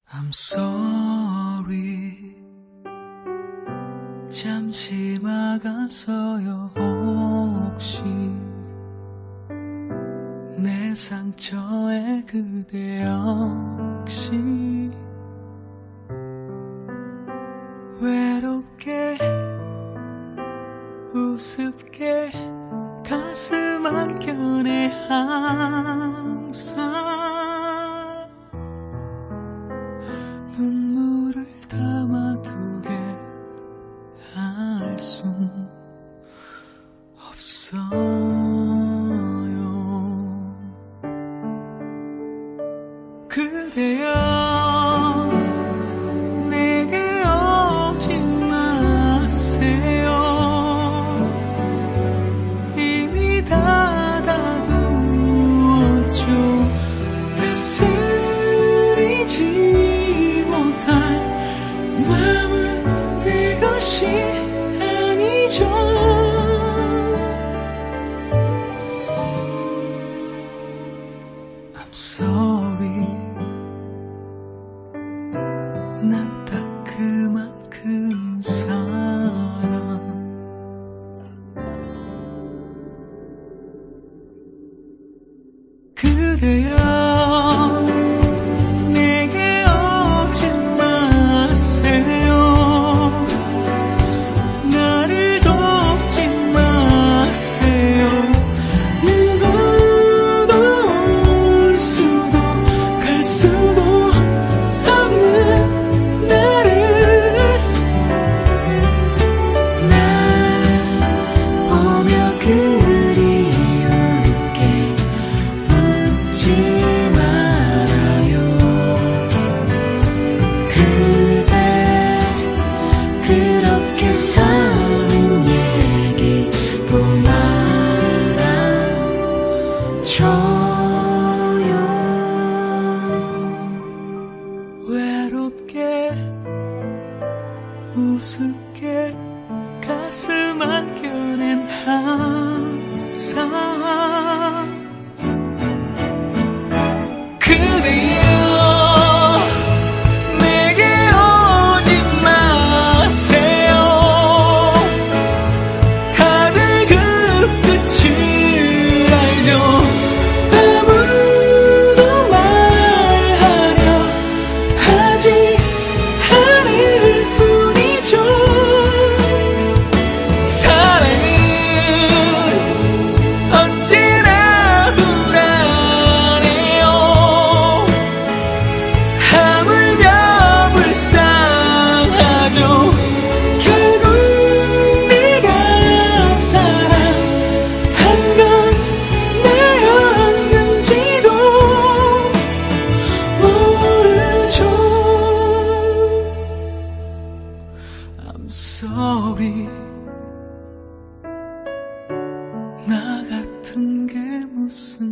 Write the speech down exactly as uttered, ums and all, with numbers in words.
I'm sorry 잠시 막아서요. 혹시 내 상처에 그대 역시 외롭게 우습게 가슴 한켠에 항상 눈물을 담아두게 할 순 없어요. 그대여 내게 오지 마세요. 이미 닫아두었죠. 다스리지 못할 마음은 내 것이 아니죠. I'm sorry 난 딱 그만큼인 사람. 그대여 내게 오지 마세요. 나를 돕지 마세요. 누구도 올 수도 갈 수도 없는 나를 날 보며 그리울게 웃지 말아요. 그대 그렇게 사는 얘기도 말아줘요. 외롭게 우습게 가슴 한켠엔 항상 그대여 내게 오지 마세요. 다들 그 끝을 알죠. 아무도 말하려 하지 않을 뿐이죠. 사랑은 언제나 불안해요. 하물며 불쌍하죠. 결국 네가 사랑한 건 나였는지도 모르죠. I'm sorry 나 같은 게 무슨